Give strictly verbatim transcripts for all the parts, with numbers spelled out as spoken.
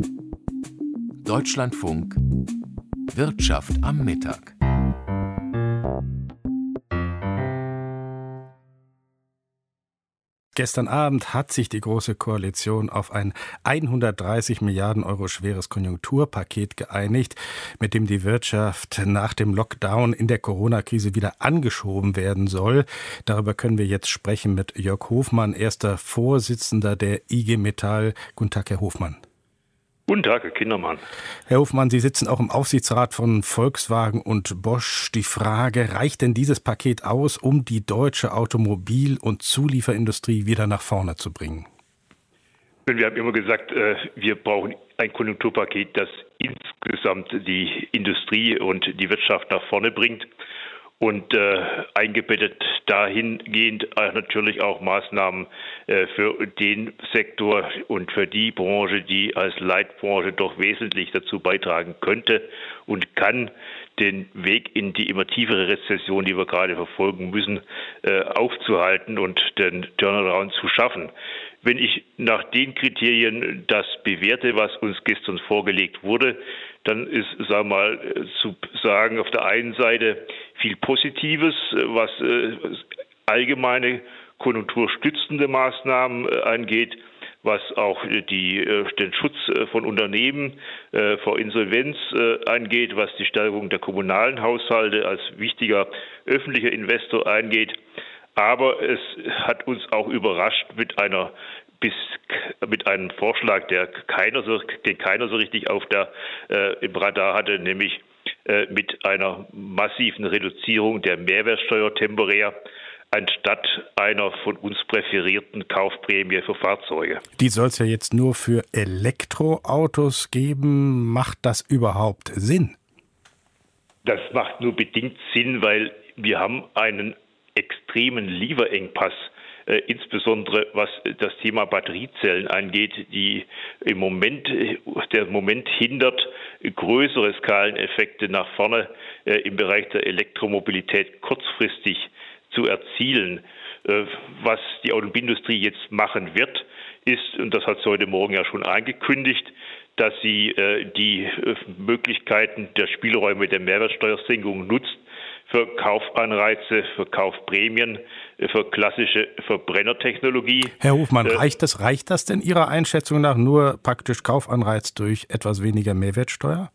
Deutschlandfunk Wirtschaft am Mittag. Gestern Abend hat sich die Große Koalition auf ein hundertdreißig Milliarden Euro schweres Konjunkturpaket geeinigt, mit dem die Wirtschaft nach dem Lockdown in der Corona-Krise wieder angeschoben werden soll. Darüber können wir jetzt sprechen mit Jörg Hofmann, erster Vorsitzender der I G Metall. Guten Tag, Herr Hofmann. Guten Tag, Herr Kindermann. Herr Hofmann, Sie sitzen auch im Aufsichtsrat von Volkswagen und Bosch. Die Frage, reicht denn dieses Paket aus, um die deutsche Automobil- und Zulieferindustrie wieder nach vorne zu bringen? Wir haben immer gesagt, wir brauchen ein Konjunkturpaket, das insgesamt die Industrie und die Wirtschaft nach vorne bringt. Und äh, eingebettet dahingehend natürlich auch Maßnahmen äh, für den Sektor und für die Branche, die als Leitbranche doch wesentlich dazu beitragen könnte und kann, den Weg in die immer tiefere Rezession, die wir gerade verfolgen müssen, äh, aufzuhalten und den Turnaround zu schaffen. Wenn ich nach den Kriterien das bewerte, was uns gestern vorgelegt wurde, dann ist, sagen wir mal, zu sagen, auf der einen Seite viel Positives, was äh, allgemeine konjunkturstützende Maßnahmen äh, angeht, was auch die, äh, den Schutz äh, von Unternehmen äh, vor Insolvenz äh, angeht, was die Stärkung der kommunalen Haushalte als wichtiger öffentlicher Investor angeht. Aber es hat uns auch überrascht mit einer bis mit einem Vorschlag, der keiner so, den keiner so richtig auf der äh, im Radar hatte, nämlich äh, mit einer massiven Reduzierung der Mehrwertsteuer temporär, anstatt einer von uns präferierten Kaufprämie für Fahrzeuge. Die soll es ja jetzt nur für Elektroautos geben. Macht das überhaupt Sinn? Das macht nur bedingt Sinn, weil wir haben einen extremen Lieferengpass, äh, insbesondere was das Thema Batteriezellen angeht, die im Moment, der Moment hindert, größere Skaleneffekte nach vorne äh, im Bereich der Elektromobilität kurzfristig zu erzielen. Äh, was die Automobilindustrie jetzt machen wird, ist, und das hat sie heute Morgen ja schon angekündigt, dass sie äh, die äh, Möglichkeiten der Spielräume der Mehrwertsteuersenkung nutzt, für Kaufanreize, für Kaufprämien, für klassische Verbrennertechnologie. Herr Hofmann, äh, reicht das, reicht das denn Ihrer Einschätzung nach nur praktisch Kaufanreiz durch etwas weniger Mehrwertsteuer?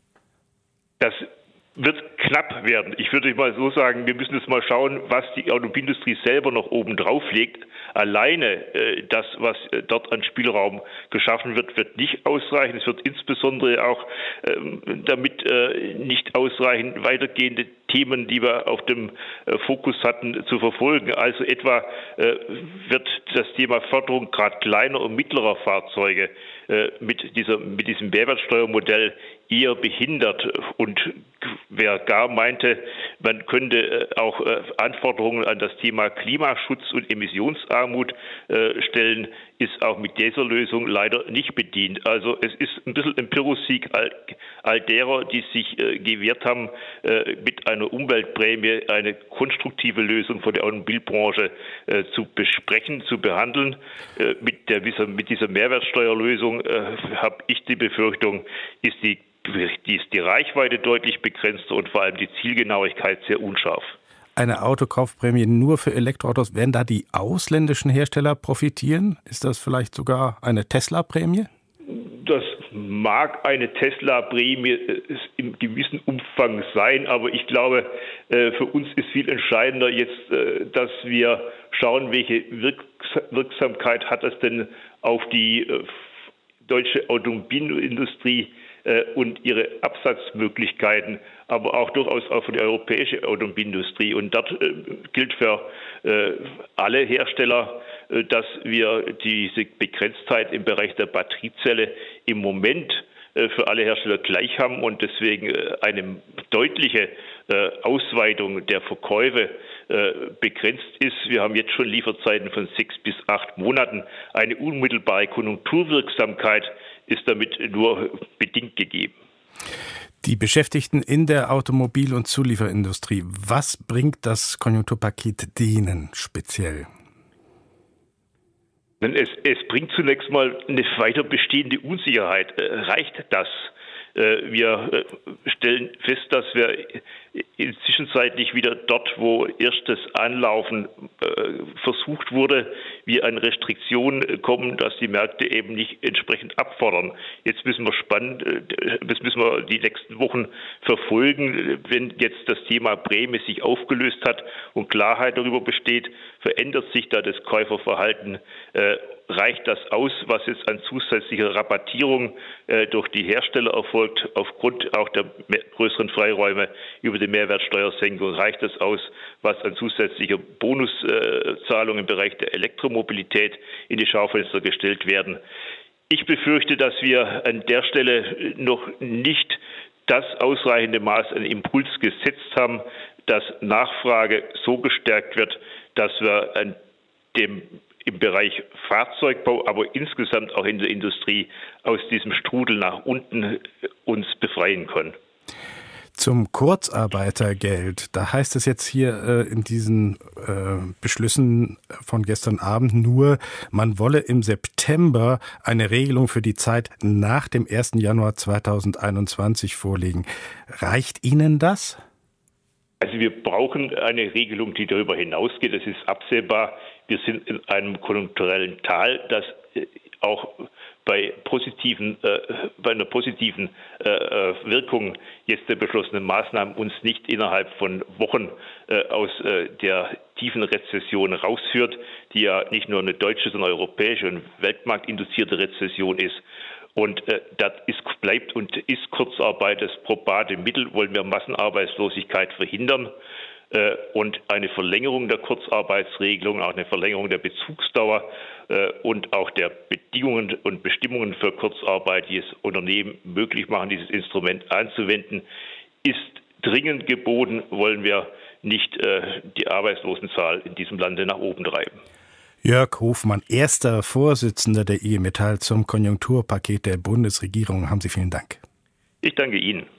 Das wird knapp werden. Ich würde mal so sagen, wir müssen jetzt mal schauen, was die Automobilindustrie selber noch oben drauf legt. Alleine äh, das, was äh, dort an Spielraum geschaffen wird, wird nicht ausreichen. Es wird insbesondere auch ähm, damit äh, nicht ausreichen, weitergehende Themen, die wir auf dem äh, Fokus hatten, zu verfolgen. Also etwa äh, wird das Thema Förderung gerade kleiner und mittlerer Fahrzeuge äh, mit dieser, mit diesem Mehrwertsteuermodell eher behindert. Und wer gar meinte, man könnte auch Anforderungen an das Thema Klimaschutz und Emissionsarmut stellen, ist auch mit dieser Lösung leider nicht bedient. Also es ist ein bisschen ein Pyrrhussieg all, all derer, die sich gewehrt haben, mit einer Umweltprämie eine konstruktive Lösung für die Automobilbranche zu besprechen, zu behandeln. Mit, der, mit dieser Mehrwertsteuerlösung habe ich die Befürchtung, ist die Die ist die Reichweite deutlich begrenzt und vor allem die Zielgenauigkeit sehr unscharf. Eine Autokaufprämie nur für Elektroautos, werden da die ausländischen Hersteller profitieren? Ist das vielleicht sogar eine Tesla-Prämie? Das mag eine Tesla-Prämie im gewissen Umfang sein, aber ich glaube, für uns ist viel entscheidender jetzt, dass wir schauen, welche Wirksamkeit hat es denn auf die deutsche Automobilindustrie und ihre Absatzmöglichkeiten, aber auch durchaus auch für die europäische Automobilindustrie. Und dort äh, gilt für äh, alle Hersteller, äh, dass wir diese Begrenztheit im Bereich der Batteriezelle im Moment äh, für alle Hersteller gleich haben und deswegen äh, eine deutliche äh, Ausweitung der Verkäufe äh, begrenzt ist. Wir haben jetzt schon Lieferzeiten von sechs bis acht Monaten. Eine unmittelbare Konjunkturwirksamkeit ist damit nur bedingt gegeben. Die Beschäftigten in der Automobil- und Zulieferindustrie, was bringt das Konjunkturpaket denen speziell? Es, es bringt zunächst mal eine weiter bestehende Unsicherheit. Reicht das? Wir stellen fest, dass wir zwischenzeitlich wieder dort, wo erstes Anlaufen versucht wurde, wir an Restriktionen kommen, dass die Märkte eben nicht entsprechend abfordern. Jetzt müssen wir spannend, das müssen wir die nächsten Wochen verfolgen. Wenn jetzt das Thema Prämie sich aufgelöst hat und Klarheit darüber besteht, verändert sich da das Käuferverhalten. Reicht das aus, was jetzt an zusätzlicher Rabattierung äh, durch die Hersteller erfolgt, aufgrund auch der größeren Freiräume über die Mehrwertsteuersenkung? Reicht das aus, was an zusätzlicher Bonuszahlung äh, im Bereich der Elektromobilität in die Schaufenster gestellt werden? Ich befürchte, dass wir an der Stelle noch nicht das ausreichende Maß an Impuls gesetzt haben, dass Nachfrage so gestärkt wird, dass wir an dem im Bereich Fahrzeugbau, aber insgesamt auch in der Industrie aus diesem Strudel nach unten uns befreien können. Zum Kurzarbeitergeld, da heißt es jetzt hier äh, in diesen äh, Beschlüssen von gestern Abend nur, man wolle im September eine Regelung für die Zeit nach dem ersten Januar zweitausendeinundzwanzig vorlegen. Reicht Ihnen das? Also wir brauchen eine Regelung, die darüber hinausgeht. Es ist absehbar, wir sind in einem konjunkturellen Tal, das auch bei positiven, äh, bei einer positiven äh, Wirkung jetzt der beschlossenen Maßnahmen uns nicht innerhalb von Wochen äh, aus äh, der tiefen Rezession rausführt, die ja nicht nur eine deutsche, sondern europäische und weltmarktinduzierte Rezession ist. Und äh, das ist, bleibt und ist Kurzarbeit das probate Mittel. Wollen wir Massenarbeitslosigkeit verhindern äh, und eine Verlängerung der Kurzarbeitsregelung, auch eine Verlängerung der Bezugsdauer äh, und auch der Bedingungen und Bestimmungen für Kurzarbeit, die es Unternehmen möglich machen, dieses Instrument anzuwenden, ist dringend geboten. Wollen wir nicht äh, die Arbeitslosenzahl in diesem Lande nach oben treiben. Jörg Hofmann, erster Vorsitzender der I G Metall zum Konjunkturpaket der Bundesregierung. Haben Sie vielen Dank. Ich danke Ihnen.